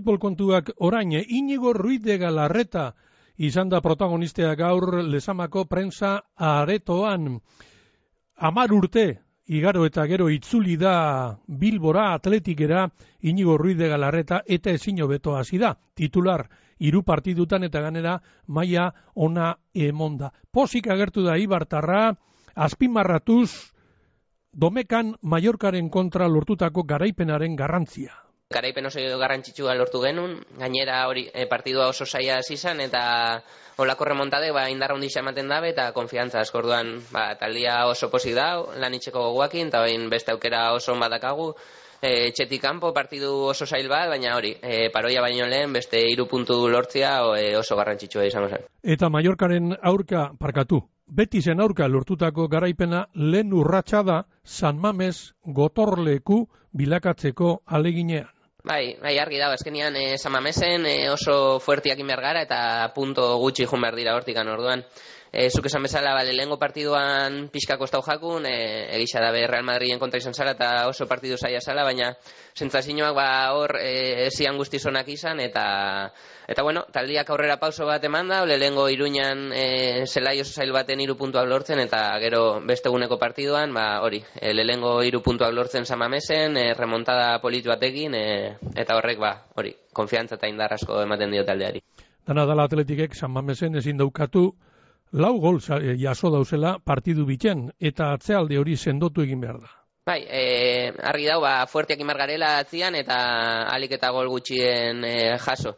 futbol kontuak orain, Iñigo Ruiz de Galarreta izan da protagonistea gaur Lezamako prensa aretoan. 10 urte igaro eta gero itzuli da Bilbora Atletikera Iñigo Ruiz de Galarreta eta ezin hobeto hasi da. Titular 3 partidutan eta ganera maila ona emonda. Pozik agertu da Ibartarra, azpimarratuz Domekan Mallorcaren kontra lortutako garaipenaren garrantzia. Garaipen oso garrantzitsua lortu genuen, gainera hori partidua oso zaila hasi izan eta holako remontade indarra handia ematen dabe eta konfiantza asko. Orduan taldia oso pozik da, lan itxeko gogoakin eta bain beste aukera oso on badakagu. Etxetik kanpo partidu oso zail bat, baina hori, paroia baino lehen beste 3 puntu lortzea oso garrantzitsua izango zen. Eta Mallorcaren aurka Betisen aurka lortutako garaipena lehen urratsa da San Mames gotorleku bilakatzeko aleginean. Bai, argi dago, azkenian San Mamesen oso fuertiak inber gara eta punto gutxi jun behar dira hortikan. Orduan. Zuk esan bezala, lehengo partiduan pixka kostau jakun, egisa dabe Real Madriden kontra izan zara eta oso partidu zaila zala, baina sentsazioak hor zian guztizonak izan eta bueno, taldiak aurrera pauso bat eman da, lehengo Iruñan zelai oso zail baten 3 puntuak lortzen eta gero beste eguneko partiduan, hori, lehengo 3 puntuak lortzen San Mamesen, remontada polit batekin, eta horrek, hori, konfiantza eta indar asko ematen dio taldeari. Dana dala Atletikek San Mamesen ezin daukatu 4 gol jaso dauzela partidu biten, eta atzealde hori sendotu egin behar da. Bai, argi dau, fuertiak imar garela atzian eta alik eta gol gutxien jaso.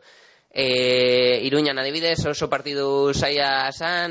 Iruñan adibidez oso partidu zaila zan,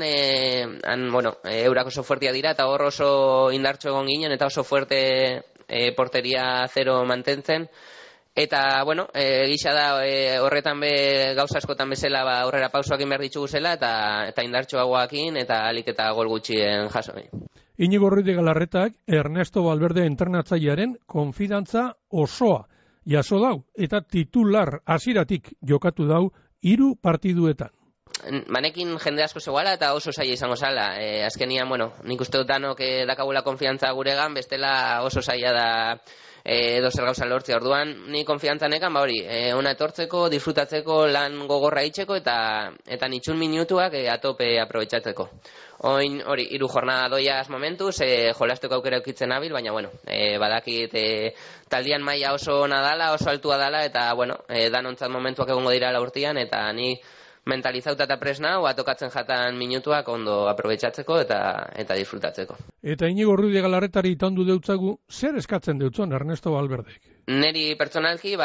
eurak oso fuertia dira eta hor oso indartxo egon ginen eta oso fuerte porteria 0 mantentzen. Eta, bueno, gisa da horretan gauza askotan bezala aurrera pausoak inber ditugu zela eta indartxoagoakin eta alik eta gol gutxien jaso. Iñigo Ruiz de Galarretak Ernesto Valverde entrenatzailearen konfidantza osoa jaso dau eta titular hasieratik jokatu dau 3 partiduetan. Manekin jende asko zegoela eta oso zaila izango zala. Azkenian, nik uste dut danok dakagula konfiantza guregan, bestela oso zaila da edo zer gauza lortzea. Orduan, ni konfiantza nekan, ona etortzeko, disfrutatzeko, lan gogorra itxeko eta nitxun minutuak atope aprobetxatzeko. Oin, hori, 3 jornada doiaz momentuz, jolasteko aukera eukitzen nabil, baina, badakit taldian maila oso ona dala, oso altua dala, eta, danontzat momentuak egongo dira laurtian, eta ni mentalizauta eta presna, tokatzen jatan minutuak ondo aprobetxatzeko eta disfrutatzeko. Eta Iñigo Ruiz de Galarretari itandu deutzagu, zer eskatzen deutzon Ernesto Valverdek? Neri pertsonalki,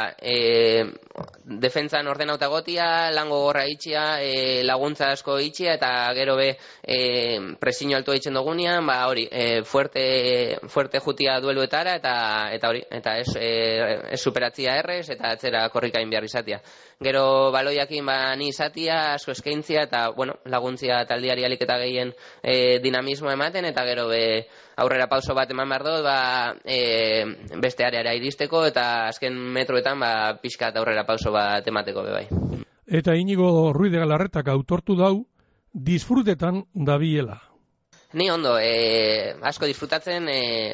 defentsan ordenauta gotia, lan gogorra itxia, laguntza asko itxia, eta gero presiño altua itxen dugunean, fuerte jutia dueluetara, eta hori, eta ez superatzia errez, eta atzera korrikain behar izatia. Gero baloiakin ni izatia, asko eskaintzia, eta laguntzia taldiari alik eta gehien dinamismo ematen, eta gero aurrera pauso bat eman behar dut, beste areara iristeko, eta azken metroetan pixka aurrera pauso bat emateko bai. Eta Iñigo Ruiz de Galarretak autortu dau, disfrutetan dabiela. Ni ondo, asko disfrutatzen,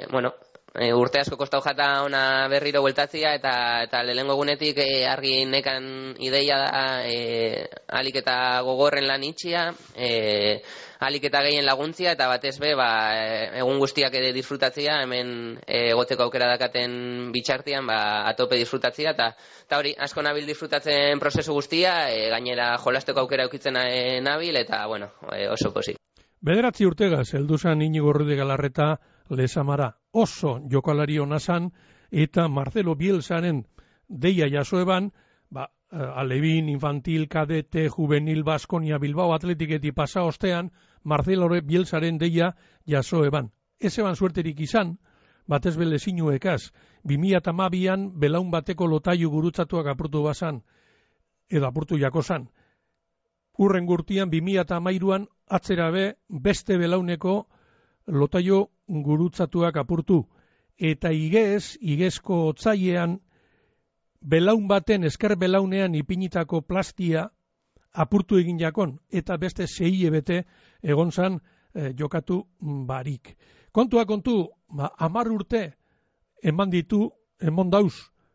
urte asko kostau jata ona berriro bueltatzia eta lehengo egunetik argi nekan ideia da alik eta gogorren lan itxia, alik eta gehien laguntzia eta batez egun guztiak disfrutatzia, hemen egoteko aukera dakaten bitxartian atope disfrutatzia eta hori asko nabil disfrutatzen prozesu guztia, gainera jolasteko aukera eukitzen nabil eta oso pozik. 9 urtegaz helduzan Iñigo Ruiz de Galarreta Lezamara, oso jokalari onazan eta Marcelo Bielsaren deia jasoeban, alebin, infantil, kadete, juvenil, Baskonia, Bilbao Atletiketi pasa ostean, Marcelo Bielsaren deia jasoeban. Ez eban suerterik izan, batez belezinuekaz, 2012an belaun bateko lotaiu gurutzatuak apurtu bazan, edo apurtu jakozan. Urren gurtian 2013an atzera beste belauneko lotaio gurutzatuak apurtu. Eta igezko otzailean, belaun baten, esker belaunean ipinitako plastia apurtu egin jakon, eta beste 6 hilabete egon zan jokatu barik. Kontua kontu, 10 urte eman dauz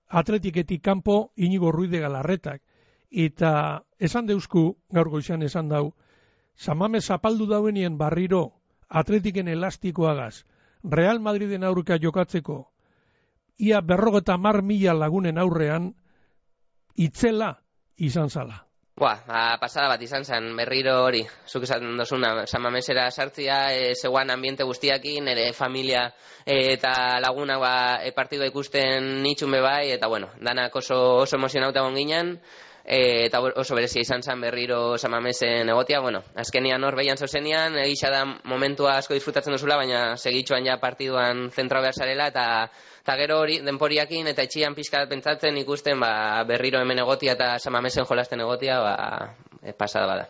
Atletiketik kanpo Inigo Ruiz de Galarretak. Eta esan deusku, gaur goizan esan dau, Samamez zapaldu dauenien barriro Atletiken elastikoagaz, Real Madriden aurka jokatzeko, ia 50.000 lagunen aurrean, itzela izan zala. Pasada bat izan zen, berriro hori, zuk esaten dozuna, Samamesera sartzia, zegoan ambiente guztiakin, nire familia eta lagunak partidua ikusten nitxun bebai, eta bueno, danak oso emozionauta ginen, eta oso berezia izan zen berriro Samamesen egotia, bueno, azkenian hor behian zozenian, egisa da momentua asko disfrutatzen duzula, baina segitxoan ja partiduan zentrau behar zarela, eta gero hori denporiakin eta etxian pixkat pentsatzen ikusten berriro hemen egotia eta Samamesen jolasten egotia pasada bada.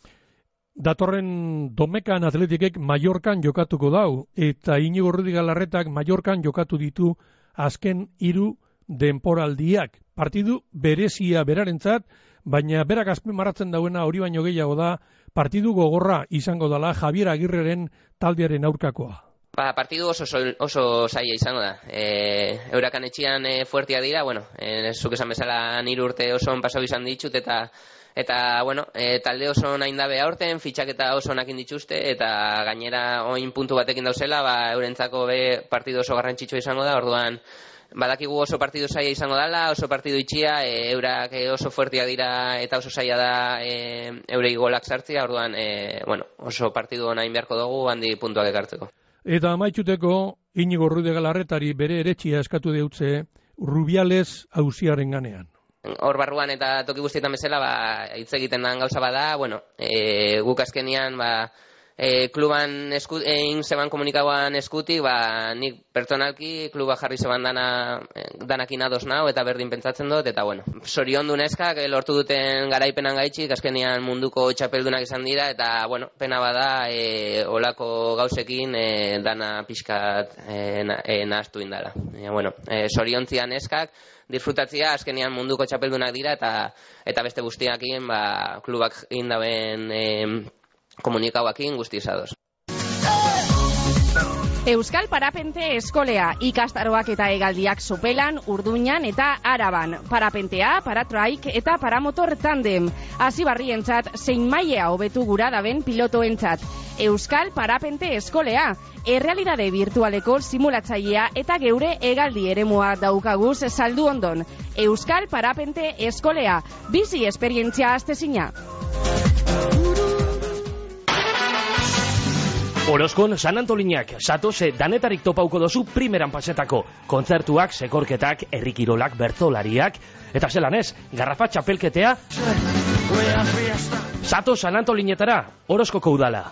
Datorren Domekan Atletikek Mallorcan jokatuko dau, eta Inigo Ruiz de Galarretak Mallorcan jokatu ditu azken 3 denporaldiak. Partidu berezia berarentzat, baina berak azpimarratzen dauena hori baino gehiago da, partidu gogorra izango dela Javier Agirreren taldearen aurkakoa. Partidu oso zaila izango da. Eurakan etxian fuertia dira, bueno, zuk esan bezala 3 urte oso pasau izan ditut, eta bueno, talde oso nahin dabe aurten, fitxaketa oso nakin dituzte, eta gainera oin puntu batekin dauzela, eurentzako partidu oso garrantzitsua izango da, orduan, badakigu oso partidu zaila izango dela, oso partidu itxia, eurak oso fuertia dira eta oso zaila da eurei golak sartzia, orduan, bueno, oso partidu nahin beharko dugu, handi puntuak ekartzeko. Eta amaituteko, Inigo Ruiz de Galarretari bere eretxia eskatu deutze Rubiales auziaren ganean. Hor barruan eta toki guztietan bezala, hitz egiten den gauza bada, bueno, guk azkenian, kluban egin zeban komunikauan eskutik, nik pertsonalki kluba jarri zeban danakin ados nau eta berdin pentsatzen dut, eta bueno, zoriondu neskak lortu duten garaipenan gaitxik, azkenean munduko txapeldunak izan dira, eta bueno, pena bada olako gauzekin dana pixkat nahaztu indala. Bueno, zoriontzia neskak, disfrutatzia azkenean munduko txapeldunak dira, eta beste guztiakin klubak indaben komunikauakin guztizadoz. Euskal Parapente Eskolea, ikastaroak eta hegaldiak Sopelan, Urduñan eta Araban. Parapentea, paratraik eta paramotor tandem. Hasibarrientzat zein maila hobetu gura daben pilotoentzat. Euskal Parapente Eskolea, errealidade virtualeko simulatzailea eta geure hegaldi eremua daukaguz saldu ondon. Euskal Parapente Eskolea, bizi esperientzia astezina. Orozkon San Antolinak, satose danetarik topauko dozu primeran pasetako. Kontzertuak, sekorketak, herrikirolak, bertzolariak, eta zelan ez, garrafa txapelketea. Sato San Antolinetara, Orozkoko udala.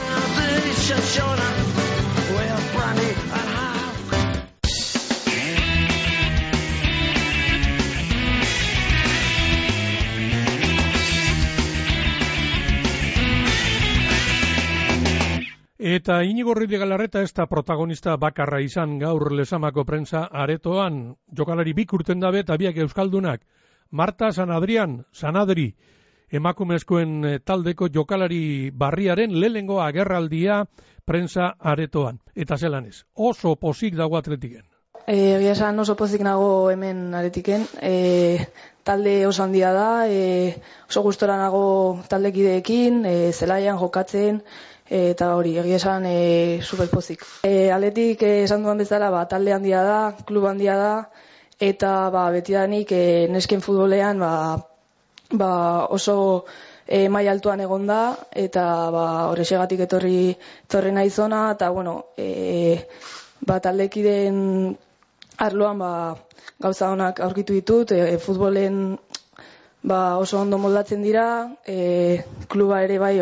Eta Inigo Ruiz de Galarreta ez da protagonista bakarra izan gaur Lezamako prentza aretoan, jokalari bik urten dabe eta biak euskaldunak. Marta Sanadri, emakumezkoen taldeko jokalari barriaren lehenengo agerraldia prentza aretoan. Eta zelan ez, oso pozik dago Atletiken. Egia esan oso pozik nago hemen Atletiken. Talde oso handia da, oso gustora nago taldekideekin, zelaian jokatzen, eta hori, egia esan superpozik. Atletik esan duan bezala, talde handia da, klub handia da, eta betidanik nesken futbolean oso maila altuan egon da, eta horrexegatik etorri naizona, eta bueno, taldekideen arloan gauza honak aurkitu ditut, futbolen oso ondo moldatzen dira, kluba ere bai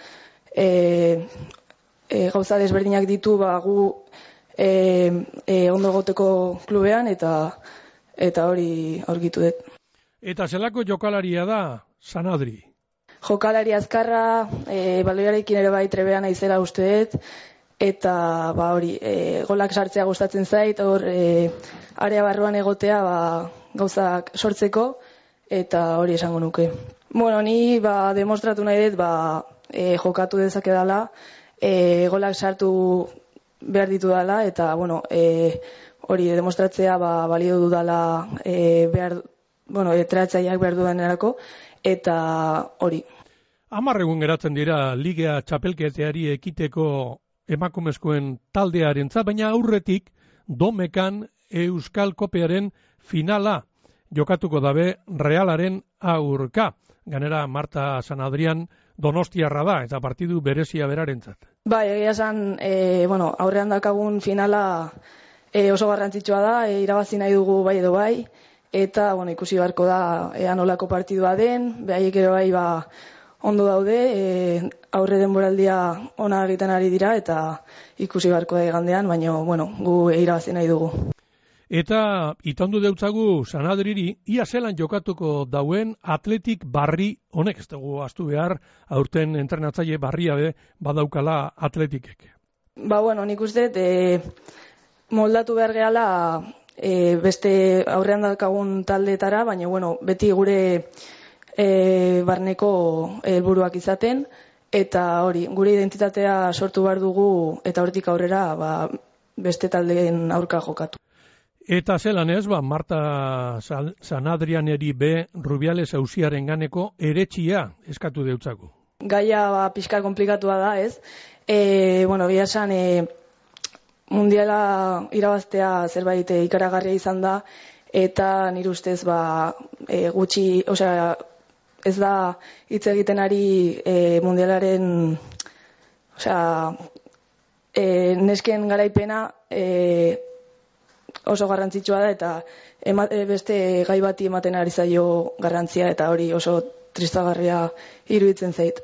gauza desberdinak ditu gu ondo goteko klubean, eta hori aurkitu dut. Eta zelako jokalaria da Sanadri? Jokalari azkarra, baloiarekin ere bai trebean naizela uste dut, eta hori, golak sartzea gustatzen zait, hor area barruan egotea gauzak sortzeko, eta hori esango nuke. Bueno, ni demostratu nahi dut jokatu dezake dela, golak sartu behar ditu dela, eta bueno, hori demostratzea balio dudala entrenatzaileak behar dudanerako, eta hori. 10 egun geratzen dira Liga txapelketeari ekiteko emakumezkoen taldearentzat, baina aurretik Domekan Euskal Kopearen finala jokatuko dabe Realaren aurka. Ganera Marta San Adrian Donostiarra da, eta partidu berezia berarentzat. Bai, egia esan, aurrean dakagun finala oso garrantzitsua da, irabazi nahi dugu bai edo bai, eta ikusi beharko da ea nolako partidua den, behaiek ere bai ondo daude, aurre denboraldia ona egiten ari dira, eta ikusi beharko da igandean, baina gu irabazi nahi dugu. Eta itondu deutzagu Sanadriri, ia zelan jokatuko dauen Atletik Barri honek, ez dugu astu behar, aurten entrenatzaile barria badaukala Atletikek. Nik uste, moldatu behar gehala beste aurrean daukagun taldeetara, baina beti gure barneko helburuak izaten, eta hori, gure identitatea sortu behar dugu, eta hortik aurrera beste taldeen aurka jokatu. Eta zelan ez, Marta San Adrianeri Rubiales auziaren ganeko eretxia eskatu deutzagu. Gaia pixka komplikatua da, ez? Bila esan, mundiala irabaztea zerbait ikaragarria izan da, eta nire ustez gutxi, ez da hitz egiten ari mundialaren, nesken garaipena oso garrantzitsua da, eta beste gai bati ematen ari zaio garrantzia, eta hori oso tristagarria iruditzen zait.